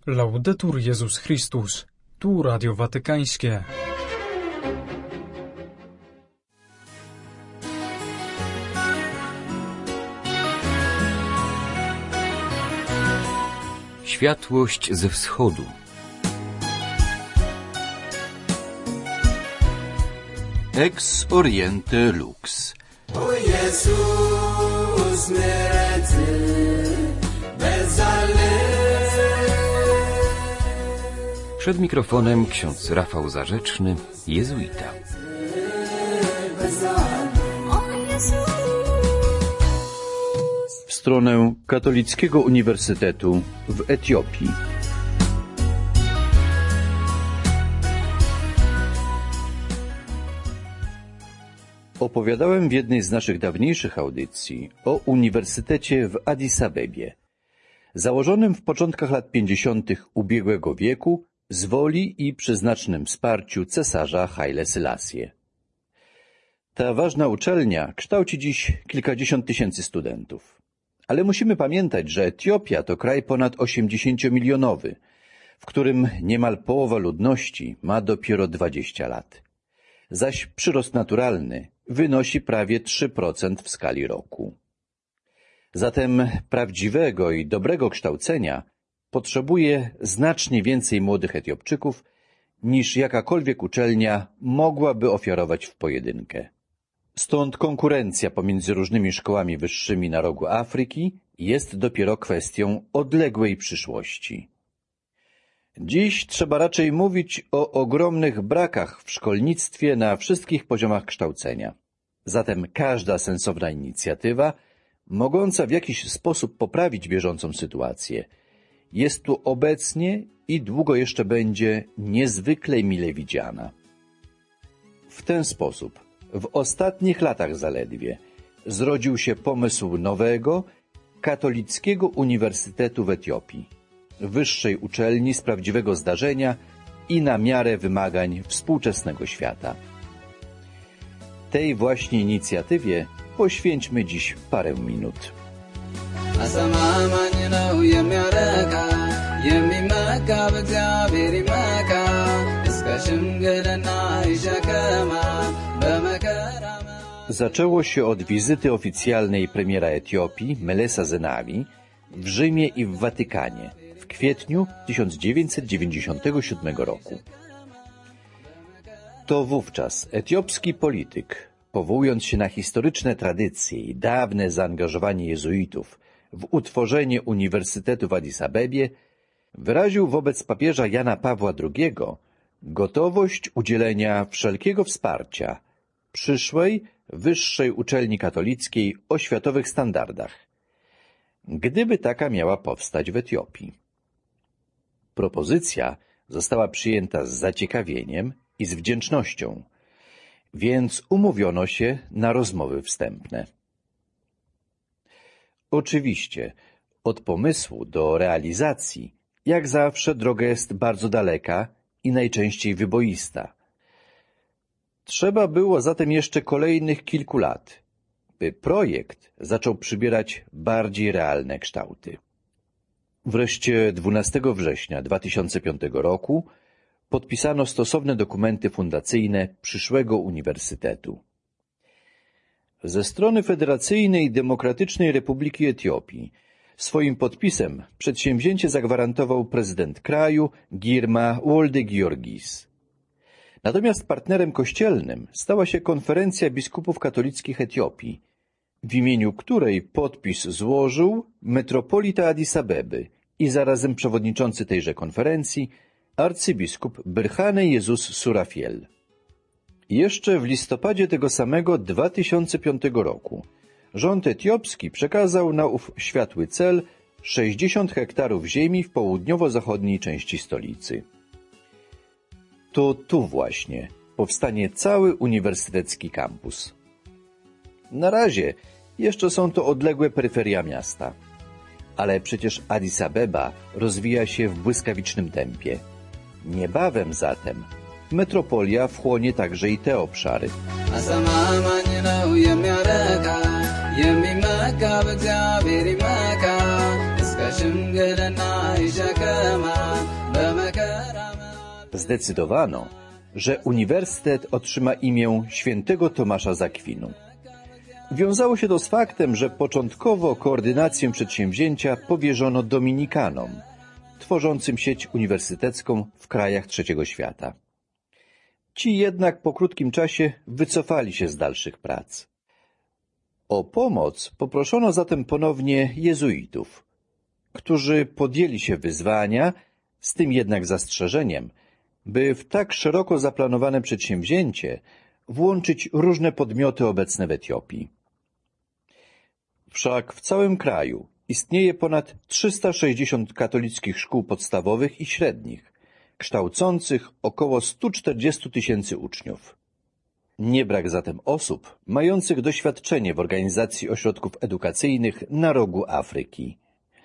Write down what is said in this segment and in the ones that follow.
Laudetur Jezus Chrystus. Tu Radio Watykańskie. Światłość ze wschodu. Ex oriente lux. O Jezus, myrecy, bezzalny. Przed mikrofonem ksiądz Rafał Zarzeczny, jezuita. W stronę Katolickiego Uniwersytetu w Etiopii. Opowiadałem w jednej z naszych dawniejszych audycji o Uniwersytecie w Addis Abebie, założonym w początkach lat 50. ubiegłego wieku z woli i przy znacznym wsparciu cesarza Haile Selassie. Ta ważna uczelnia kształci dziś kilkadziesiąt tysięcy studentów. Ale musimy pamiętać, że Etiopia to kraj ponad 80-milionowy, w którym niemal połowa ludności ma dopiero 20 lat. Zaś przyrost naturalny wynosi prawie 3% w skali roku. Zatem prawdziwego i dobrego kształcenia potrzebuje znacznie więcej młodych Etiopczyków, niż jakakolwiek uczelnia mogłaby ofiarować w pojedynkę. Stąd konkurencja pomiędzy różnymi szkołami wyższymi na rogu Afryki jest dopiero kwestią odległej przyszłości. Dziś trzeba raczej mówić o ogromnych brakach w szkolnictwie na wszystkich poziomach kształcenia. Zatem każda sensowna inicjatywa, mogąca w jakiś sposób poprawić bieżącą sytuację, jest tu obecnie i długo jeszcze będzie niezwykle mile widziana. W ten sposób, w ostatnich latach zaledwie, zrodził się pomysł nowego, katolickiego uniwersytetu w Etiopii, wyższej uczelni z prawdziwego zdarzenia i na miarę wymagań współczesnego świata. Tej właśnie inicjatywie poświęćmy dziś parę minut. Zaczęło się od wizyty oficjalnej premiera Etiopii, Melesa Zenawi, w Rzymie i w Watykanie w kwietniu 1997 roku. To wówczas etiopski polityk, powołując się na historyczne tradycje i dawne zaangażowanie jezuitów w utworzenie Uniwersytetu w Addis Abebie, wyraził wobec papieża Jana Pawła II gotowość udzielenia wszelkiego wsparcia przyszłej, wyższej uczelni katolickiej o światowych standardach, gdyby taka miała powstać w Etiopii. Propozycja została przyjęta z zaciekawieniem i z wdzięcznością, więc umówiono się na rozmowy wstępne. Oczywiście od pomysłu do realizacji, jak zawsze, droga jest bardzo daleka i najczęściej wyboista. Trzeba było zatem jeszcze kolejnych kilku lat, by projekt zaczął przybierać bardziej realne kształty. Wreszcie 12 września 2005 roku podpisano stosowne dokumenty fundacyjne przyszłego uniwersytetu. Ze strony Federacyjnej Demokratycznej Republiki Etiopii swoim podpisem przedsięwzięcie zagwarantował prezydent kraju Girma Wolde-Giorgis. Natomiast partnerem kościelnym stała się Konferencja Biskupów Katolickich Etiopii, w imieniu której podpis złożył metropolita Addis Abeby i zarazem przewodniczący tejże konferencji arcybiskup Birhane Jesus Surafiel. Jeszcze w listopadzie tego samego 2005 roku rząd etiopski przekazał na ów światły cel 60 hektarów ziemi w południowo-zachodniej części stolicy. To tu właśnie powstanie cały uniwersytecki kampus. Na razie jeszcze są to odległe peryferia miasta, ale przecież Addis Abeba rozwija się w błyskawicznym tempie. Niebawem zatem metropolia wchłonie także i te obszary. Zdecydowano, że uniwersytet otrzyma imię świętego Tomasza z Akwinu. Wiązało się to z faktem, że początkowo koordynację przedsięwzięcia powierzono dominikanom, tworzącym sieć uniwersytecką w krajach trzeciego świata. Ci jednak po krótkim czasie wycofali się z dalszych prac. O pomoc poproszono zatem ponownie jezuitów, którzy podjęli się wyzwania, z tym jednak zastrzeżeniem, by w tak szeroko zaplanowane przedsięwzięcie włączyć różne podmioty obecne w Etiopii. Wszak w całym kraju istnieje ponad 360 katolickich szkół podstawowych i średnich, kształcących około 140 000 uczniów. Nie brak zatem osób mających doświadczenie w organizacji ośrodków edukacyjnych na rogu Afryki.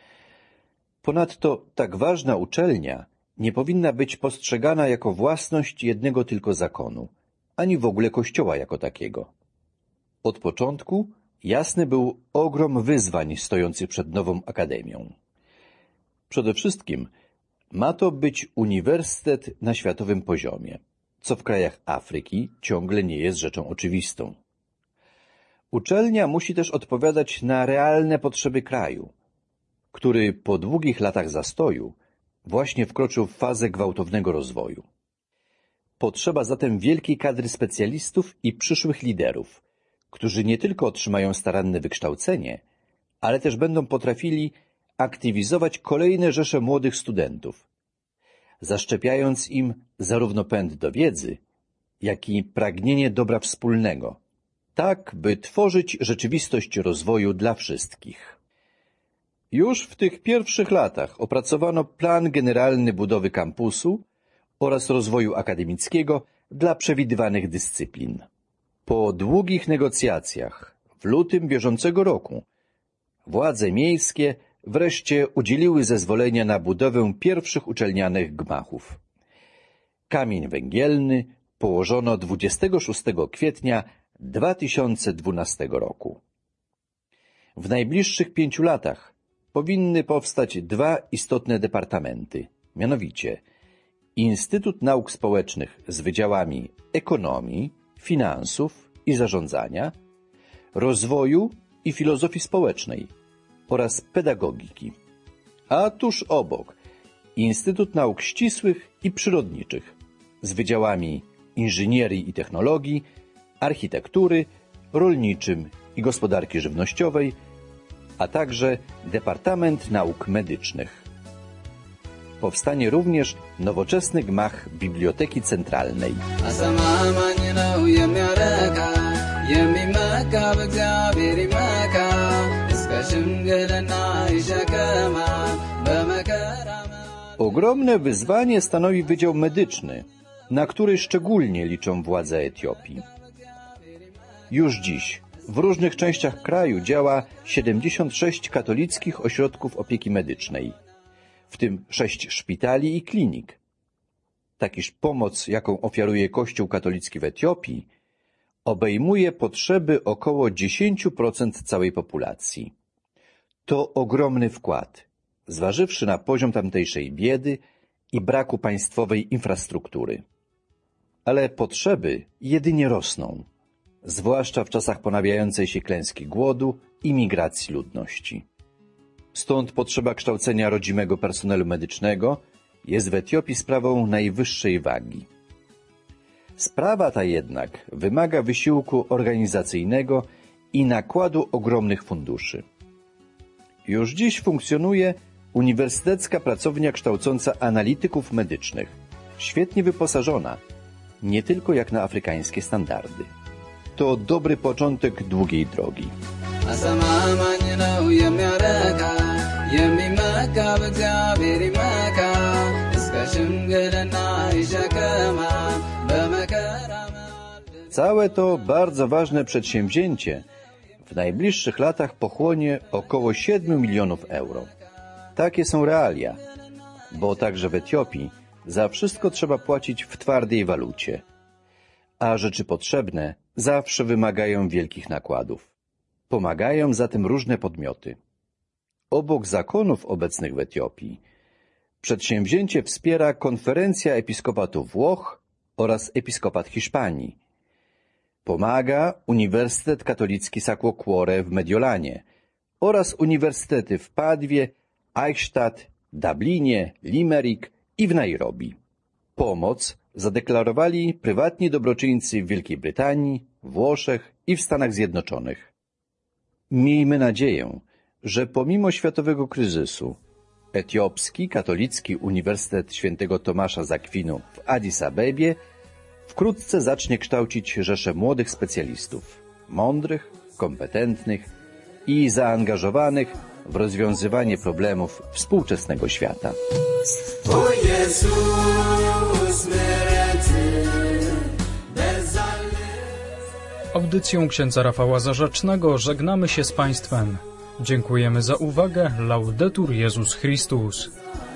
Ponadto tak ważna uczelnia nie powinna być postrzegana jako własność jednego tylko zakonu, ani w ogóle Kościoła jako takiego. Od początku jasny był ogrom wyzwań stojących przed nową akademią. Przede wszystkim ma to być uniwersytet na światowym poziomie, co w krajach Afryki ciągle nie jest rzeczą oczywistą. Uczelnia musi też odpowiadać na realne potrzeby kraju, który po długich latach zastoju właśnie wkroczył w fazę gwałtownego rozwoju. Potrzeba zatem wielkiej kadry specjalistów i przyszłych liderów, którzy nie tylko otrzymają staranne wykształcenie, ale też będą potrafili aktywizować kolejne rzesze młodych studentów, zaszczepiając im zarówno pęd do wiedzy, jak i pragnienie dobra wspólnego, tak by tworzyć rzeczywistość rozwoju dla wszystkich. Już w tych pierwszych latach opracowano plan generalny budowy kampusu oraz rozwoju akademickiego dla przewidywanych dyscyplin. Po długich negocjacjach w lutym bieżącego roku władze miejskie wreszcie udzieliły zezwolenia na budowę pierwszych uczelnianych gmachów. Kamień węgielny położono 26 kwietnia 2012 roku. W najbliższych 5 latach powinny powstać 2 istotne departamenty, mianowicie Instytut Nauk Społecznych z wydziałami ekonomii, finansów i zarządzania, rozwoju i filozofii społecznej oraz pedagogiki, a tuż obok Instytut Nauk Ścisłych i Przyrodniczych z wydziałami inżynierii i technologii, architektury, rolniczym i gospodarki żywnościowej, a także Departament Nauk Medycznych. Powstanie również nowoczesny gmach Biblioteki Centralnej. Ogromne wyzwanie stanowi Wydział Medyczny, na który szczególnie liczą władze Etiopii. Już dziś w różnych częściach kraju działa 76 katolickich ośrodków opieki medycznej, w tym 6 szpitali i klinik. Tak iż pomoc, jaką ofiaruje Kościół katolicki w Etiopii, obejmuje potrzeby około 10% całej populacji. To ogromny wkład, zważywszy na poziom tamtejszej biedy i braku państwowej infrastruktury. Ale potrzeby jedynie rosną, zwłaszcza w czasach ponawiającej się klęski głodu i migracji ludności. Stąd potrzeba kształcenia rodzimego personelu medycznego jest w Etiopii sprawą najwyższej wagi. Sprawa ta jednak wymaga wysiłku organizacyjnego i nakładu ogromnych funduszy. Już dziś funkcjonuje Uniwersytecka Pracownia Kształcąca Analityków Medycznych, świetnie wyposażona, nie tylko jak na afrykańskie standardy. To dobry początek długiej drogi. Całe to bardzo ważne przedsięwzięcie w najbliższych latach pochłonie około 7 milionów euro. Takie są realia, bo także w Etiopii za wszystko trzeba płacić w twardej walucie, a rzeczy potrzebne zawsze wymagają wielkich nakładów. Pomagają zatem różne podmioty. Obok zakonów obecnych w Etiopii Przedsięwzięcie wspiera Konferencja Episkopatu Włoch oraz Episkopat Hiszpanii. Pomaga Uniwersytet Katolicki Sacro Cuore w Mediolanie oraz uniwersytety w Padwie, Eichstätt, Dublinie, Limerick i w Nairobi. Pomoc zadeklarowali prywatni dobroczyńcy w Wielkiej Brytanii, Włoszech i w Stanach Zjednoczonych. Miejmy nadzieję, że pomimo światowego kryzysu Etiopski Katolicki Uniwersytet Świętego Tomasza z Akwinu w Addis Abebie wkrótce zacznie kształcić rzeszę młodych specjalistów, mądrych, kompetentnych i zaangażowanych w rozwiązywanie problemów współczesnego świata. O Jezus, mędrcy, Audycją księdza Rafała Zarzecznego żegnamy się z Państwem. Dziękujemy za uwagę. Laudetur Jezus Chrystus.